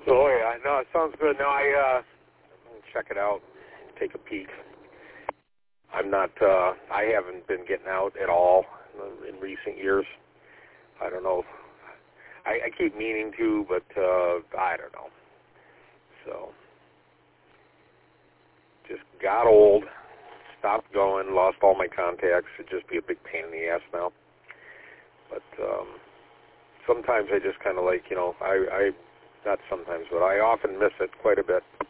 Oh yeah, no, it sounds good. No, I'll check it out, take a peek. I'm not. I haven't been getting out at all in recent years. I don't know. I keep meaning to, but I don't know. So just got old, stopped going, lost all my contacts. It'd just be a big pain in the ass now. But sometimes I just kind of like, I not sometimes, but I often miss it quite a bit.